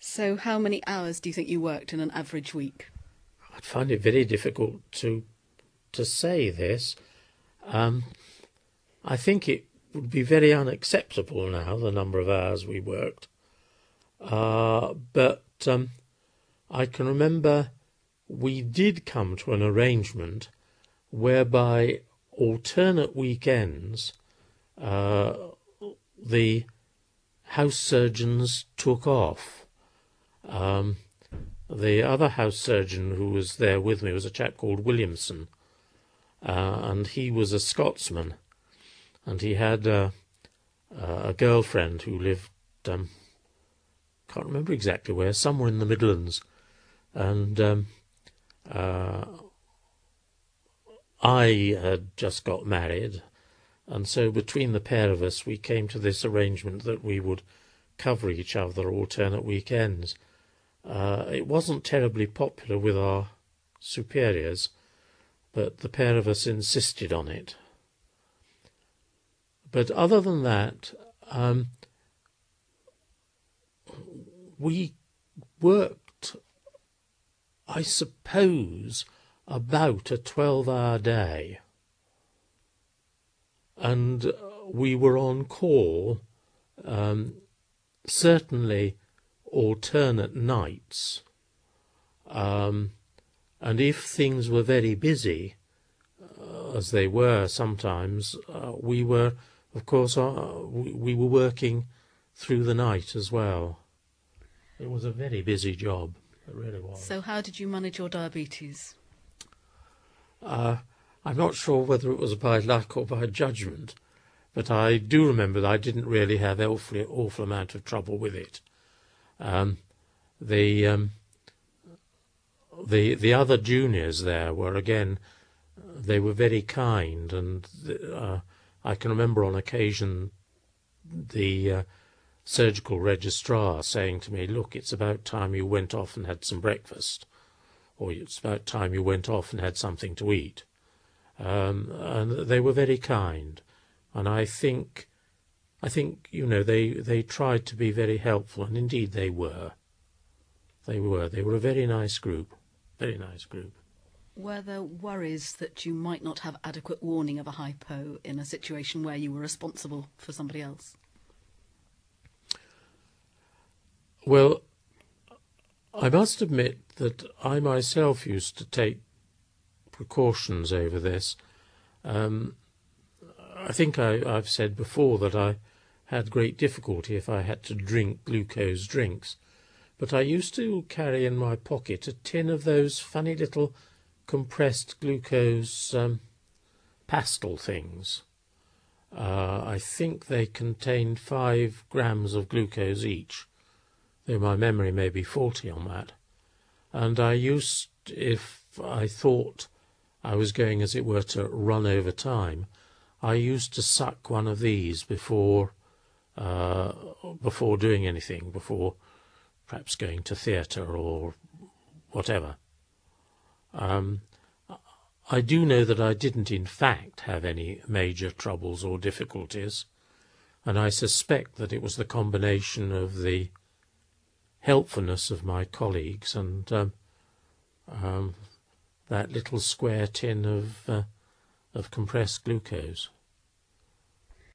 So how many hours do you think you worked in an average week? I'd find it very difficult to say this. I think it would be very unacceptable now, the number of hours we worked. But I can remember we did come to an arrangement whereby alternate weekends the house surgeons took off. The other house surgeon who was there with me was a chap called Williamson, and he was a Scotsman, and he had a girlfriend who lived, can't remember exactly where, somewhere in the Midlands, and I had just got married, and so between the pair of us we came to this arrangement that we would cover each other alternate weekends. It wasn't terribly popular with our superiors, but the pair of us insisted on it. But other than that, we worked, I suppose, about a 12-hour day. And we were on call, certainly alternate nights. And if things were very busy, as they were sometimes, we were, of course, we were working through the night as well. It was a very busy job. It really was. So how did you manage your diabetes? I'm not sure whether it was by luck or by judgment, but I do remember that I didn't really have an awful amount of trouble with it. The other juniors there were, again, they were very kind, and I can remember on occasion the surgical registrar saying to me, "Look, it's about time you went off and had some breakfast, or it's about time you went off and had something to eat." And they were very kind, and I think you know they tried to be very helpful, and indeed they were. They were a very nice group, very nice group. Were there worries that you might not have adequate warning of a hypo in a situation where you were responsible for somebody else? Well, I must admit that I myself used to take precautions over this. I think I've said before that I had great difficulty if I had to drink glucose drinks, but I used to carry in my pocket a tin of those funny little compressed glucose pastel things. I think they contained 5 grams of glucose each, though my memory may be faulty on that. And I used, if I thought I was going, as it were, to run over time, I used to suck one of these before doing anything, before perhaps going to theatre or whatever. I do know that I didn't in fact have any major troubles or difficulties, and I suspect that it was the combination of the helpfulness of my colleagues and that little square tin of compressed glucose.